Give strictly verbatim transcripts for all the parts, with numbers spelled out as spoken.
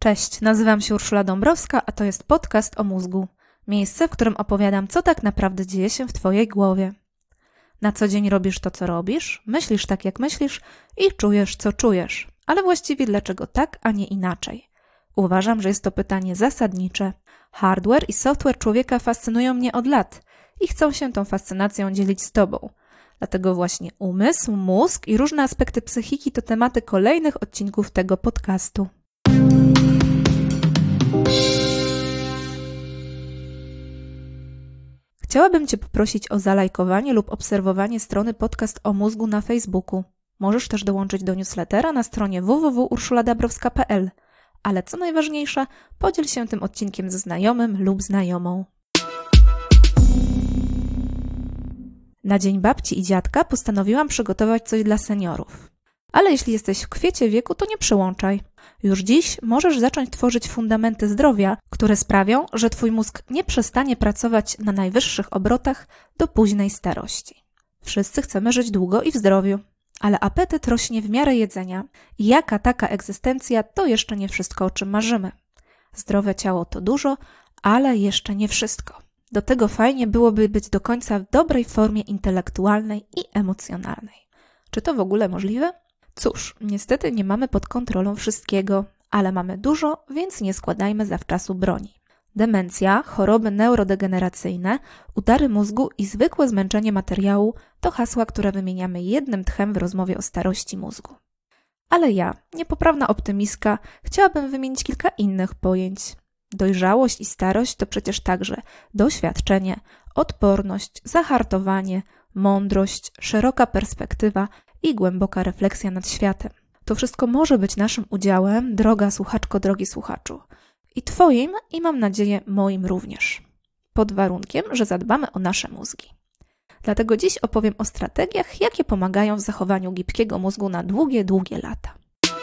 Cześć, nazywam się Urszula Dąbrowska, a to jest podcast o mózgu. Miejsce, w którym opowiadam, co tak naprawdę dzieje się w Twojej głowie. Na co dzień robisz to, co robisz, myślisz tak, jak myślisz i czujesz, co czujesz. Ale właściwie dlaczego tak, a nie inaczej? Uważam, że jest to pytanie zasadnicze. Hardware i software człowieka fascynują mnie od lat i chcą się tą fascynacją dzielić z Tobą. Dlatego właśnie umysł, mózg i różne aspekty psychiki to tematy kolejnych odcinków tego podcastu. Chciałabym Cię poprosić o zalajkowanie lub obserwowanie strony Podcast o mózgu na Facebooku. Możesz też dołączyć do newslettera na stronie w w w kropka urszula dabrowska kropka p l. Ale co najważniejsze, podziel się tym odcinkiem ze znajomym lub znajomą. Na Dzień Babci i Dziadka postanowiłam przygotować coś dla seniorów. Ale jeśli jesteś w kwiecie wieku, to nie przyłączaj. Już dziś możesz zacząć tworzyć fundamenty zdrowia, które sprawią, że Twój mózg nie przestanie pracować na najwyższych obrotach do późnej starości. Wszyscy chcemy żyć długo i w zdrowiu, ale apetyt rośnie w miarę jedzenia i jaka taka egzystencja to jeszcze nie wszystko, o czym marzymy. Zdrowe ciało to dużo, ale jeszcze nie wszystko. Do tego fajnie byłoby być do końca w dobrej formie intelektualnej i emocjonalnej. Czy to w ogóle możliwe? Cóż, niestety nie mamy pod kontrolą wszystkiego, ale mamy dużo, więc nie składajmy zawczasu broni. Demencja, choroby neurodegeneracyjne, udary mózgu i zwykłe zmęczenie materiału to hasła, które wymieniamy jednym tchem w rozmowie o starości mózgu. Ale ja, niepoprawna optymistka, chciałabym wymienić kilka innych pojęć. Dojrzałość i starość to przecież także doświadczenie, odporność, zahartowanie, mądrość, szeroka perspektywa i głęboka refleksja nad światem. To wszystko może być naszym udziałem, droga słuchaczko, drogi słuchaczu. I Twoim i mam nadzieję moim również. Pod warunkiem, że zadbamy o nasze mózgi. Dlatego dziś opowiem o strategiach, jakie pomagają w zachowaniu gibkiego mózgu na długie, długie lata.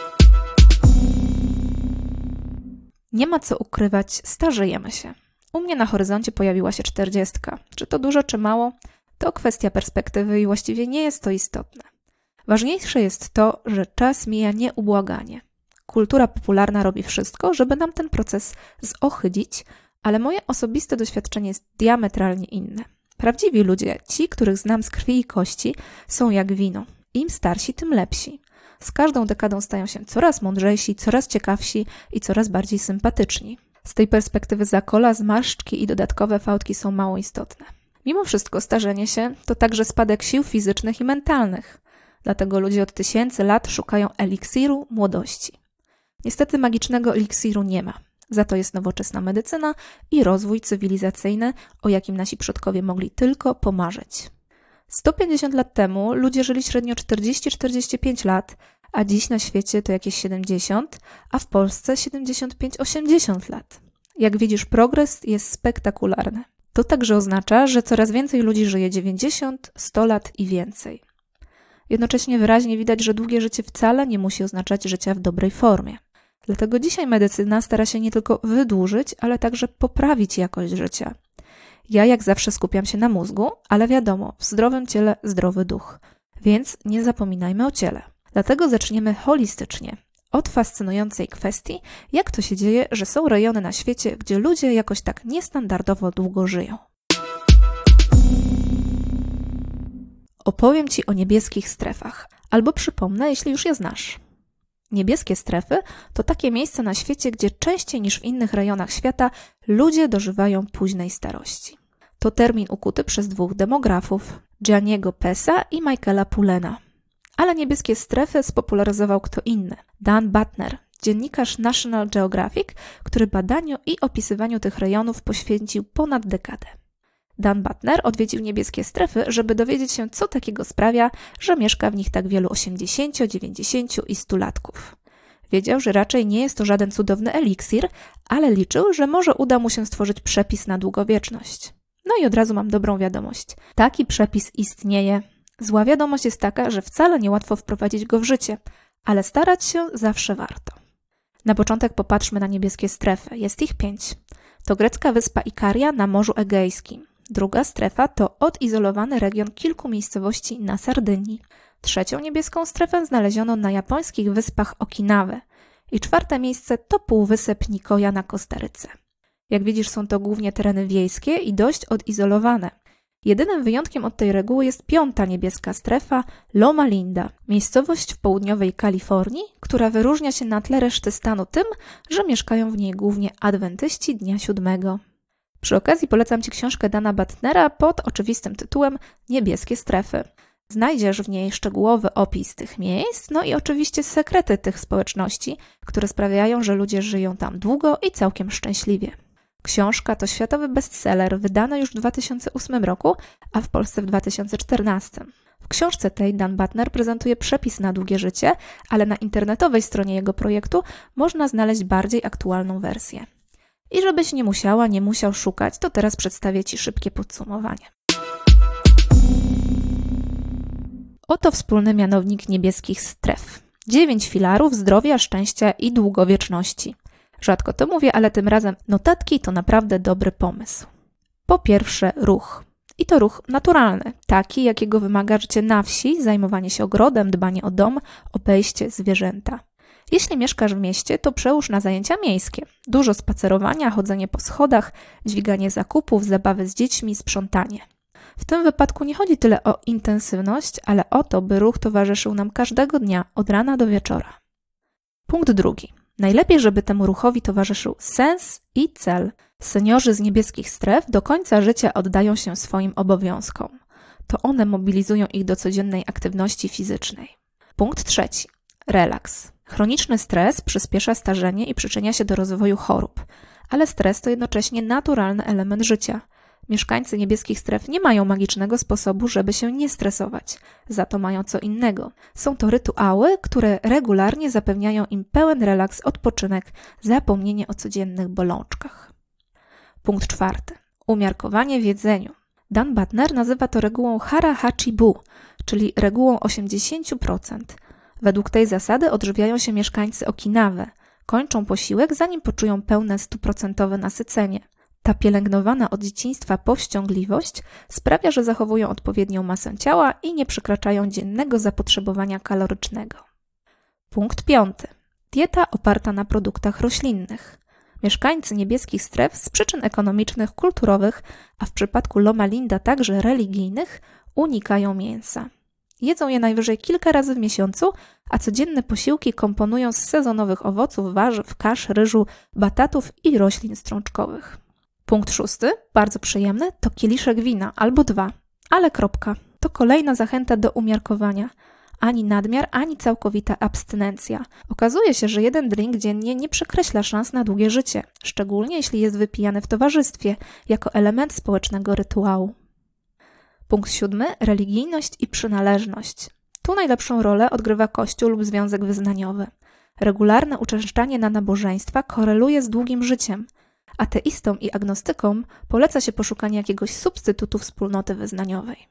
Nie ma co ukrywać, starzejemy się. U mnie na horyzoncie pojawiła się czterdziestka. Czy to dużo, czy mało? To kwestia perspektywy i właściwie nie jest to istotne. Ważniejsze jest to, że czas mija nieubłaganie. Kultura popularna robi wszystko, żeby nam ten proces zohydzić, ale moje osobiste doświadczenie jest diametralnie inne. Prawdziwi ludzie, ci, których znam z krwi i kości, są jak wino. Im starsi, tym lepsi. Z każdą dekadą stają się coraz mądrzejsi, coraz ciekawsi i coraz bardziej sympatyczni. Z tej perspektywy zakola, zmarszczki i dodatkowe fałdki są mało istotne. Mimo wszystko starzenie się to także spadek sił fizycznych i mentalnych. Dlatego ludzie od tysięcy lat szukają eliksiru młodości. Niestety magicznego eliksiru nie ma. Za to jest nowoczesna medycyna i rozwój cywilizacyjny, o jakim nasi przodkowie mogli tylko pomarzyć. sto pięćdziesiąt lat temu ludzie żyli średnio czterdzieści do czterdziestu pięciu lat, a dziś na świecie to jakieś siedemdziesiąt, a w Polsce siedemdziesiąt pięć do osiemdziesięciu lat. Jak widzisz, progres jest spektakularny. To także oznacza, że coraz więcej ludzi żyje dziewięćdziesiąt, sto lat i więcej. Jednocześnie wyraźnie widać, że długie życie wcale nie musi oznaczać życia w dobrej formie. Dlatego dzisiaj medycyna stara się nie tylko wydłużyć, ale także poprawić jakość życia. Ja jak zawsze skupiam się na mózgu, ale wiadomo, w zdrowym ciele zdrowy duch. Więc nie zapominajmy o ciele. Dlatego zaczniemy holistycznie. Od fascynującej kwestii, jak to się dzieje, że są rejony na świecie, gdzie ludzie jakoś tak niestandardowo długo żyją. Opowiem Ci o niebieskich strefach, albo przypomnę, jeśli już je znasz. Niebieskie strefy to takie miejsca na świecie, gdzie częściej niż w innych rejonach świata ludzie dożywają późnej starości. To termin ukuty przez dwóch demografów, Gianniego Pesa i Michaela Pullena. Ale niebieskie strefy spopularyzował kto inny, Dan Buettner, dziennikarz National Geographic, który badaniu i opisywaniu tych rejonów poświęcił ponad dekadę. Dan Buettner odwiedził niebieskie strefy, żeby dowiedzieć się, co takiego sprawia, że mieszka w nich tak wielu osiemdziesięciu, dziewięćdziesięciu i stulatków. Wiedział, że raczej nie jest to żaden cudowny eliksir, ale liczył, że może uda mu się stworzyć przepis na długowieczność. No i od razu mam dobrą wiadomość. Taki przepis istnieje. Zła wiadomość jest taka, że wcale niełatwo wprowadzić go w życie, ale starać się zawsze warto. Na początek popatrzmy na niebieskie strefy. Jest ich pięć. To grecka wyspa Ikaria na Morzu Egejskim. Druga strefa to odizolowany region kilku miejscowości na Sardynii. Trzecią niebieską strefę znaleziono na japońskich wyspach Okinawy. I czwarte miejsce to półwysep Nicoya na Kostaryce. Jak widzisz, są to głównie tereny wiejskie i dość odizolowane. Jedynym wyjątkiem od tej reguły jest piąta niebieska strefa Loma Linda, miejscowość w południowej Kalifornii, która wyróżnia się na tle reszty stanu tym, że mieszkają w niej głównie adwentyści Dnia Siódmego. Przy okazji polecam Ci książkę Dana Buttnera pod oczywistym tytułem Niebieskie strefy. Znajdziesz w niej szczegółowy opis tych miejsc, no i oczywiście sekrety tych społeczności, które sprawiają, że ludzie żyją tam długo i całkiem szczęśliwie. Książka to światowy bestseller, wydany już w dwa tysiące ósmym roku, a w Polsce w dwa tysiące czternastym. W książce tej Dan Buttner prezentuje przepis na długie życie, ale na internetowej stronie jego projektu można znaleźć bardziej aktualną wersję. I żebyś nie musiała, nie musiał szukać, to teraz przedstawię Ci szybkie podsumowanie. Oto wspólny mianownik niebieskich stref. Dziewięć filarów zdrowia, szczęścia i długowieczności. Rzadko to mówię, ale tym razem notatki to naprawdę dobry pomysł. Po pierwsze ruch. I to ruch naturalny, taki jakiego wymaga życie na wsi, zajmowanie się ogrodem, dbanie o dom, obejście zwierzęta. Jeśli mieszkasz w mieście, to przełóż na zajęcia miejskie. Dużo spacerowania, chodzenie po schodach, dźwiganie zakupów, zabawy z dziećmi, sprzątanie. W tym wypadku nie chodzi tyle o intensywność, ale o to, by ruch towarzyszył nam każdego dnia, od rana do wieczora. Punkt drugi. Najlepiej, żeby temu ruchowi towarzyszył sens i cel. Seniorzy z niebieskich stref do końca życia oddają się swoim obowiązkom. To one mobilizują ich do codziennej aktywności fizycznej. Punkt trzeci. Relaks. Chroniczny stres przyspiesza starzenie i przyczynia się do rozwoju chorób, ale stres to jednocześnie naturalny element życia. Mieszkańcy niebieskich stref nie mają magicznego sposobu, żeby się nie stresować. Za to mają co innego. Są to rytuały, które regularnie zapewniają im pełen relaks, odpoczynek, zapomnienie o codziennych bolączkach. Punkt czwarty. Umiarkowanie w jedzeniu. Dan Buttner nazywa to regułą Hara Hachi Bu, czyli regułą osiemdziesiąt procent. Według tej zasady odżywiają się mieszkańcy Okinawy. Kończą posiłek, zanim poczują pełne stuprocentowe nasycenie. Ta pielęgnowana od dzieciństwa powściągliwość sprawia, że zachowują odpowiednią masę ciała i nie przekraczają dziennego zapotrzebowania kalorycznego. Punkt piąty. Dieta oparta na produktach roślinnych. Mieszkańcy niebieskich stref z przyczyn ekonomicznych, kulturowych, a w przypadku Loma Linda także religijnych, unikają mięsa. Jedzą je najwyżej kilka razy w miesiącu, a codzienne posiłki komponują z sezonowych owoców, warzyw, kasz, ryżu, batatów i roślin strączkowych. Punkt szósty, bardzo przyjemny, to kieliszek wina albo dwa, ale kropka. To kolejna zachęta do umiarkowania. Ani nadmiar, ani całkowita abstynencja. Okazuje się, że jeden drink dziennie nie przekreśla szans na długie życie, szczególnie jeśli jest wypijany w towarzystwie, jako element społecznego rytuału. Punkt siódmy, religijność i przynależność. Tu najlepszą rolę odgrywa kościół lub związek wyznaniowy. Regularne uczęszczanie na nabożeństwa koreluje z długim życiem. Ateistom i agnostykom poleca się poszukanie jakiegoś substytutu wspólnoty wyznaniowej.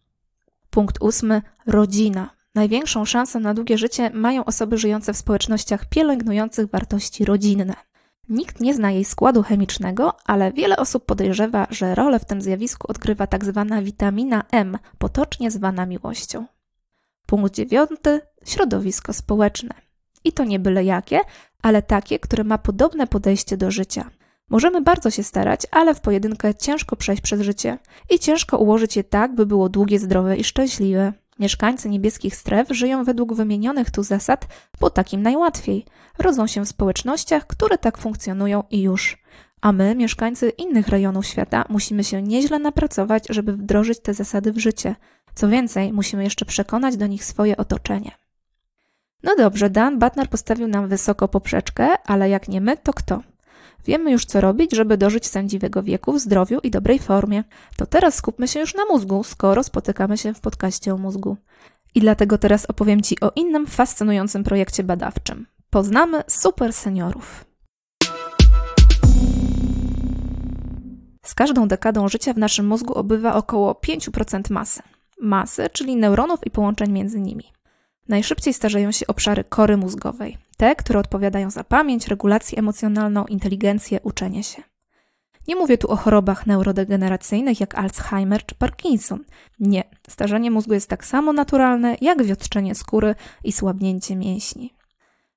Punkt ósmy. Rodzina. Największą szansę na długie życie mają osoby żyjące w społecznościach pielęgnujących wartości rodzinne. Nikt nie zna jej składu chemicznego, ale wiele osób podejrzewa, że rolę w tym zjawisku odgrywa tak zwana witamina M, potocznie zwana miłością. Punkt dziewiąty. Środowisko społeczne. I to nie byle jakie, ale takie, które ma podobne podejście do życia. Możemy bardzo się starać, ale w pojedynkę ciężko przejść przez życie i ciężko ułożyć je tak, by było długie, zdrowe i szczęśliwe. Mieszkańcy niebieskich stref żyją według wymienionych tu zasad, bo takim najłatwiej. Rodzą się w społecznościach, które tak funkcjonują i już. A my, mieszkańcy innych rejonów świata, musimy się nieźle napracować, żeby wdrożyć te zasady w życie. Co więcej, musimy jeszcze przekonać do nich swoje otoczenie. No dobrze, Dan Buttner postawił nam wysoko poprzeczkę, ale jak nie my, to kto? Wiemy już, co robić, żeby dożyć sędziwego wieku w zdrowiu i dobrej formie. To teraz skupmy się już na mózgu, skoro spotykamy się w podcaście o mózgu. I dlatego teraz opowiem Ci o innym fascynującym projekcie badawczym. Poznamy super seniorów. Z każdą dekadą życia w naszym mózgu obywa około pięć procent masy. Masy, czyli neuronów i połączeń między nimi. Najszybciej starzeją się obszary kory mózgowej, te, które odpowiadają za pamięć, regulację emocjonalną, inteligencję, uczenie się. Nie mówię tu o chorobach neurodegeneracyjnych jak Alzheimer czy Parkinson. Nie, starzenie mózgu jest tak samo naturalne jak wiotczenie skóry i słabnięcie mięśni.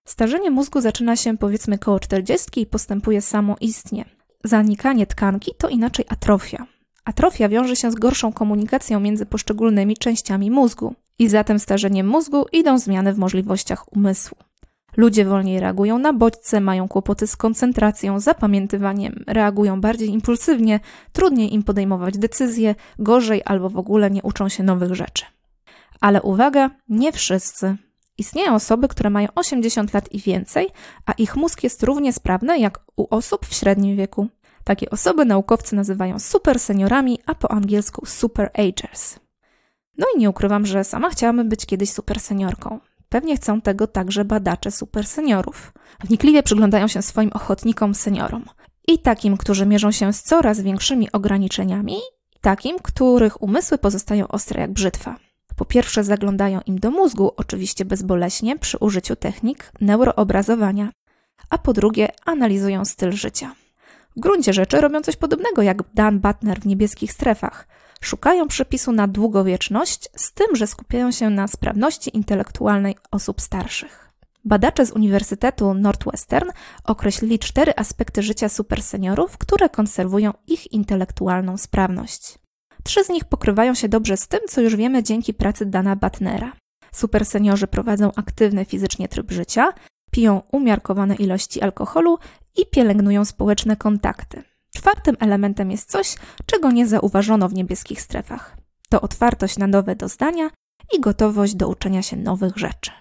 Starzenie mózgu zaczyna się powiedzmy koło czterdziestki i postępuje samoistnie. Zanikanie tkanki to inaczej atrofia. Atrofia wiąże się z gorszą komunikacją między poszczególnymi częściami mózgu i za tym starzeniem mózgu idą zmiany w możliwościach umysłu. Ludzie wolniej reagują na bodźce, mają kłopoty z koncentracją, zapamiętywaniem, reagują bardziej impulsywnie, trudniej im podejmować decyzje, gorzej albo w ogóle nie uczą się nowych rzeczy. Ale uwaga, nie wszyscy. Istnieją osoby, które mają osiemdziesiąt lat i więcej, a ich mózg jest równie sprawny jak u osób w średnim wieku. Takie osoby naukowcy nazywają superseniorami, a po angielsku superagers. No i nie ukrywam, że sama chciałabym być kiedyś superseniorką. Pewnie chcą tego także badacze superseniorów. Wnikliwie przyglądają się swoim ochotnikom seniorom. I takim, którzy mierzą się z coraz większymi ograniczeniami, i takim, których umysły pozostają ostre jak brzytwa. Po pierwsze zaglądają im do mózgu, oczywiście bezboleśnie, przy użyciu technik neuroobrazowania, a po drugie analizują styl życia. W gruncie rzeczy robią coś podobnego jak Dan Buettner w Niebieskich strefach. Szukają przepisu na długowieczność, z tym, że skupiają się na sprawności intelektualnej osób starszych. Badacze z Uniwersytetu Northwestern określili cztery aspekty życia superseniorów, które konserwują ich intelektualną sprawność. Trzy z nich pokrywają się dobrze z tym, co już wiemy dzięki pracy Dana Buettnera. Superseniorzy prowadzą aktywny fizycznie tryb życia, piją umiarkowane ilości alkoholu i pielęgnują społeczne kontakty. Czwartym elementem jest coś, czego nie zauważono w Niebieskich strefach. To otwartość na nowe doznania i gotowość do uczenia się nowych rzeczy.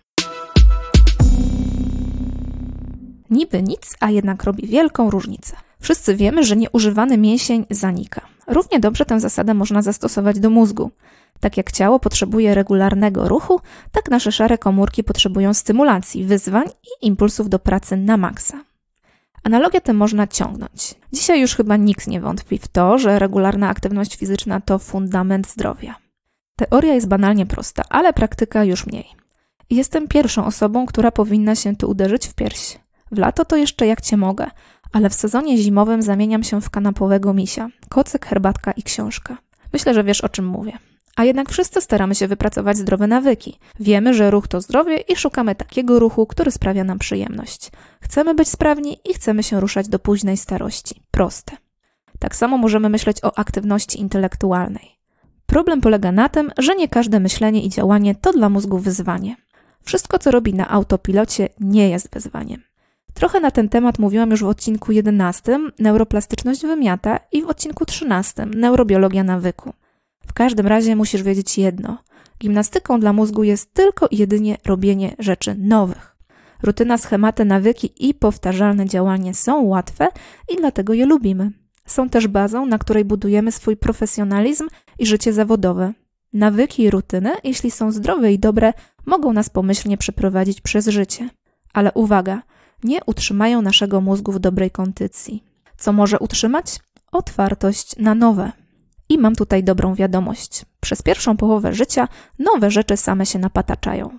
Niby nic, a jednak robi wielką różnicę. Wszyscy wiemy, że nieużywany mięsień zanika. Równie dobrze tę zasadę można zastosować do mózgu. Tak jak ciało potrzebuje regularnego ruchu, tak nasze szare komórki potrzebują stymulacji, wyzwań i impulsów do pracy na maksa. Analogię tę można ciągnąć. Dzisiaj już chyba nikt nie wątpi w to, że regularna aktywność fizyczna to fundament zdrowia. Teoria jest banalnie prosta, ale praktyka już mniej. I jestem pierwszą osobą, która powinna się tu uderzyć w pierś. W lato to jeszcze jak cię mogę, ale w sezonie zimowym zamieniam się w kanapowego misia, kocyk, herbatka i książka. Myślę, że wiesz, o czym mówię. A jednak wszyscy staramy się wypracować zdrowe nawyki. Wiemy, że ruch to zdrowie i szukamy takiego ruchu, który sprawia nam przyjemność. Chcemy być sprawni i chcemy się ruszać do późnej starości. Proste. Tak samo możemy myśleć o aktywności intelektualnej. Problem polega na tym, że nie każde myślenie i działanie to dla mózgu wyzwanie. Wszystko, co robi na autopilocie, nie jest wyzwaniem. Trochę na ten temat mówiłam już w odcinku jedenastym Neuroplastyczność wymiata i w odcinku trzynastym Neurobiologia nawyku. W każdym razie musisz wiedzieć jedno. Gimnastyką dla mózgu jest tylko i jedynie robienie rzeczy nowych. Rutyna, schematy, nawyki i powtarzalne działanie są łatwe i dlatego je lubimy. Są też bazą, na której budujemy swój profesjonalizm i życie zawodowe. Nawyki i rutyny, jeśli są zdrowe i dobre, mogą nas pomyślnie przeprowadzić przez życie. Ale uwaga, nie utrzymają naszego mózgu w dobrej kondycji. Co może utrzymać? Otwartość na nowe. I mam tutaj dobrą wiadomość. Przez pierwszą połowę życia nowe rzeczy same się napataczają.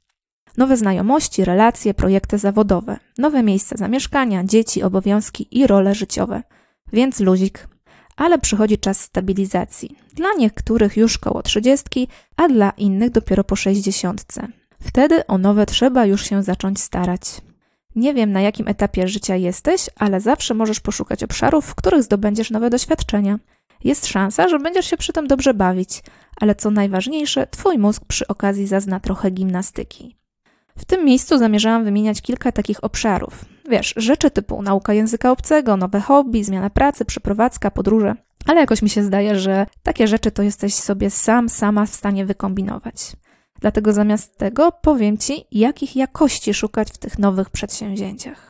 Nowe znajomości, relacje, projekty zawodowe, nowe miejsca zamieszkania, dzieci, obowiązki i role życiowe. Więc luzik. Ale przychodzi czas stabilizacji. Dla niektórych już koło trzydziestki, a dla innych dopiero po sześćdziesiątce. Wtedy o nowe trzeba już się zacząć starać. Nie wiem, na jakim etapie życia jesteś, ale zawsze możesz poszukać obszarów, w których zdobędziesz nowe doświadczenia. Jest szansa, że będziesz się przy tym dobrze bawić, ale co najważniejsze, twój mózg przy okazji zazna trochę gimnastyki. W tym miejscu zamierzałam wymieniać kilka takich obszarów. Wiesz, rzeczy typu nauka języka obcego, nowe hobby, zmiana pracy, przeprowadzka, podróże. Ale jakoś mi się zdaje, że takie rzeczy to jesteś sobie sam, sama w stanie wykombinować. Dlatego zamiast tego powiem Ci, jakich jakości szukać w tych nowych przedsięwzięciach.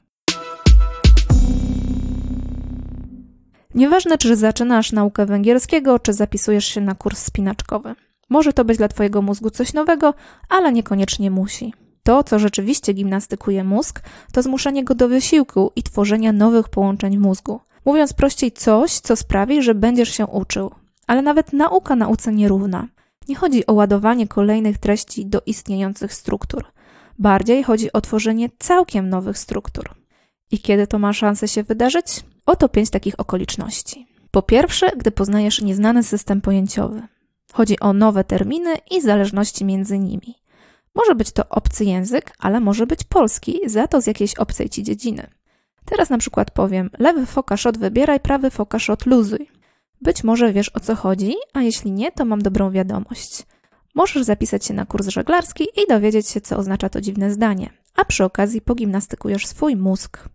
Nieważne, czy zaczynasz naukę węgierskiego, czy zapisujesz się na kurs spinaczkowy. Może to być dla Twojego mózgu coś nowego, ale niekoniecznie musi. To, co rzeczywiście gimnastykuje mózg, to zmuszenie go do wysiłku i tworzenia nowych połączeń w mózgu. Mówiąc prościej, coś, co sprawi, że będziesz się uczył. Ale nawet nauka nauce nierówna. Nie chodzi o ładowanie kolejnych treści do istniejących struktur. Bardziej chodzi o tworzenie całkiem nowych struktur. I kiedy to ma szansę się wydarzyć? Oto pięć takich okoliczności. Po pierwsze, gdy poznajesz nieznany system pojęciowy. Chodzi o nowe terminy i zależności między nimi. Może być to obcy język, ale może być polski, za to z jakiejś obcej ci dziedziny. Teraz na przykład powiem: lewy fokaszot wybieraj, prawy fokaszot luzuj. Być może wiesz, o co chodzi, a jeśli nie, to mam dobrą wiadomość. Możesz zapisać się na kurs żeglarski i dowiedzieć się, co oznacza to dziwne zdanie, a przy okazji pogimnastykujesz swój mózg.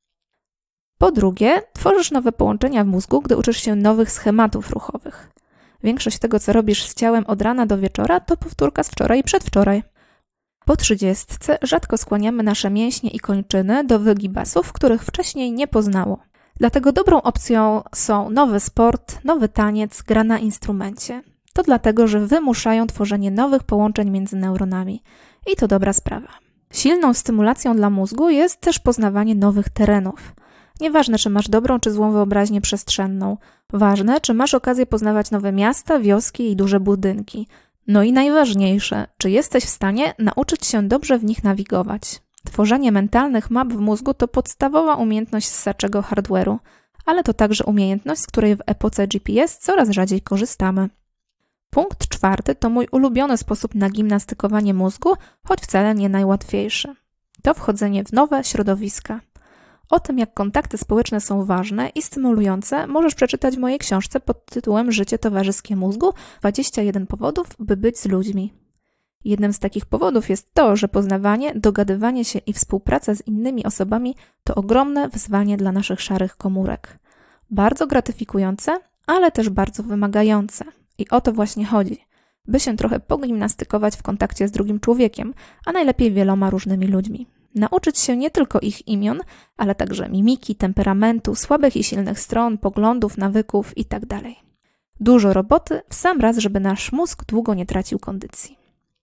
Po drugie, tworzysz nowe połączenia w mózgu, gdy uczysz się nowych schematów ruchowych. Większość tego, co robisz z ciałem od rana do wieczora, to powtórka z wczoraj i przedwczoraj. Po trzydziestce rzadko skłaniamy nasze mięśnie i kończyny do wygibasów, których wcześniej nie poznało. Dlatego dobrą opcją są nowy sport, nowy taniec, gra na instrumencie. To dlatego, że wymuszają tworzenie nowych połączeń między neuronami. I to dobra sprawa. Silną stymulacją dla mózgu jest też poznawanie nowych terenów. Nieważne, czy masz dobrą czy złą wyobraźnię przestrzenną. Ważne, czy masz okazję poznawać nowe miasta, wioski i duże budynki. No i najważniejsze, czy jesteś w stanie nauczyć się dobrze w nich nawigować. Tworzenie mentalnych map w mózgu to podstawowa umiejętność ssaczego hardware'u, ale to także umiejętność, z której w epoce G P S coraz rzadziej korzystamy. Punkt czwarty to mój ulubiony sposób na gimnastykowanie mózgu, choć wcale nie najłatwiejszy. To wchodzenie w nowe środowiska. O tym, jak kontakty społeczne są ważne i stymulujące, możesz przeczytać w mojej książce pod tytułem Życie towarzyskie mózgu – dwadzieścia jeden powodów, by być z ludźmi. Jednym z takich powodów jest to, że poznawanie, dogadywanie się i współpraca z innymi osobami to ogromne wyzwanie dla naszych szarych komórek. Bardzo gratyfikujące, ale też bardzo wymagające. I o to właśnie chodzi, by się trochę pogimnastykować w kontakcie z drugim człowiekiem, a najlepiej wieloma różnymi ludźmi. Nauczyć się nie tylko ich imion, ale także mimiki, temperamentu, słabych i silnych stron, poglądów, nawyków itd. Dużo roboty w sam raz, żeby nasz mózg długo nie tracił kondycji.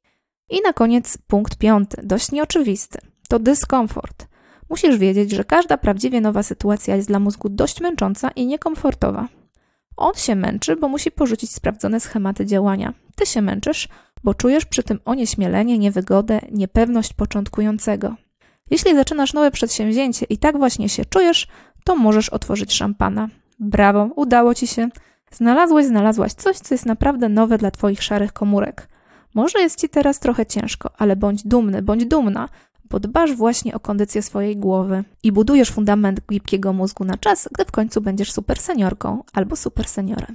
I na koniec punkt piąty, dość nieoczywisty. To dyskomfort. Musisz wiedzieć, że każda prawdziwie nowa sytuacja jest dla mózgu dość męcząca i niekomfortowa. On się męczy, bo musi porzucić sprawdzone schematy działania. Ty się męczysz, bo czujesz przy tym onieśmielenie, niewygodę, niepewność początkującego. Jeśli zaczynasz nowe przedsięwzięcie i tak właśnie się czujesz, to możesz otworzyć szampana. Brawo, udało ci się. Znalazłeś, znalazłaś coś, co jest naprawdę nowe dla twoich szarych komórek. Może jest ci teraz trochę ciężko, ale bądź dumny, bądź dumna, bo dbasz właśnie o kondycję swojej głowy i budujesz fundament gibkiego mózgu na czas, gdy w końcu będziesz super seniorką albo super seniorem.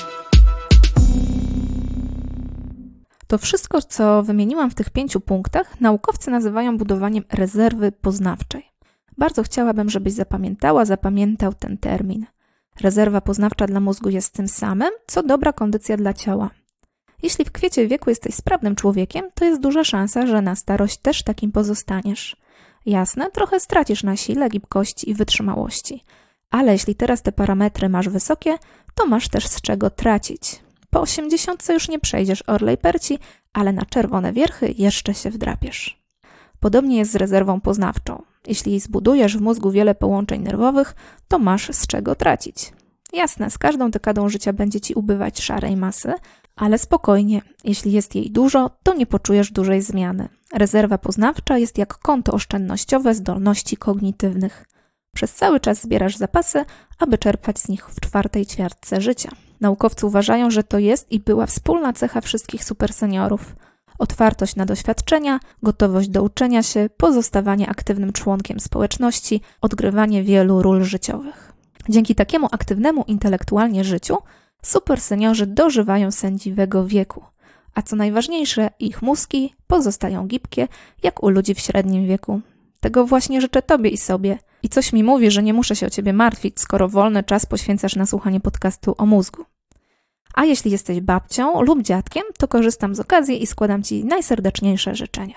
To wszystko, co wymieniłam w tych pięciu punktach, naukowcy nazywają budowaniem rezerwy poznawczej. Bardzo chciałabym, żebyś zapamiętała, zapamiętał ten termin. Rezerwa poznawcza dla mózgu jest tym samym, co dobra kondycja dla ciała. Jeśli w kwiecie wieku jesteś sprawnym człowiekiem, to jest duża szansa, że na starość też takim pozostaniesz. Jasne, trochę stracisz na sile, gibkości i wytrzymałości. Ale jeśli teraz te parametry masz wysokie, to masz też z czego tracić. Po osiemdziesiątce już nie przejdziesz orlej perci, ale na czerwone wierchy jeszcze się wdrapiesz. Podobnie jest z rezerwą poznawczą. Jeśli zbudujesz w mózgu wiele połączeń nerwowych, to masz z czego tracić. Jasne, z każdą dekadą życia będzie ci ubywać szarej masy, ale spokojnie, jeśli jest jej dużo, to nie poczujesz dużej zmiany. Rezerwa poznawcza jest jak konto oszczędnościowe zdolności kognitywnych. Przez cały czas zbierasz zapasy, aby czerpać z nich w czwartej ćwiartce życia. Naukowcy uważają, że to jest i była wspólna cecha wszystkich superseniorów. Otwartość na doświadczenia, gotowość do uczenia się, pozostawanie aktywnym członkiem społeczności, odgrywanie wielu ról życiowych. Dzięki takiemu aktywnemu intelektualnie życiu superseniorzy dożywają sędziwego wieku, a co najważniejsze, ich mózgi pozostają gibkie, jak u ludzi w średnim wieku. Tego właśnie życzę Tobie i sobie. I coś mi mówi, że nie muszę się o Ciebie martwić, skoro wolny czas poświęcasz na słuchanie podcastu o mózgu. A jeśli jesteś babcią lub dziadkiem, to korzystam z okazji i składam Ci najserdeczniejsze życzenia.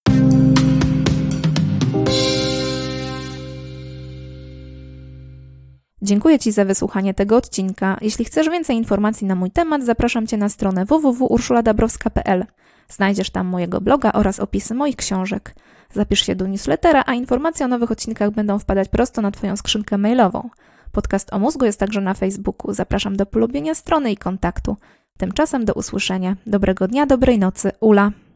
Dziękuję Ci za wysłuchanie tego odcinka. Jeśli chcesz więcej informacji na mój temat, zapraszam Cię na stronę w w w kropka urszula dabrowska kropka p l. Znajdziesz tam mojego bloga oraz opisy moich książek. Zapisz się do newslettera, a informacje o nowych odcinkach będą wpadać prosto na Twoją skrzynkę mailową. Podcast o mózgu jest także na Facebooku. Zapraszam do polubienia strony i kontaktu. Tymczasem do usłyszenia. Dobrego dnia, dobrej nocy. Ula.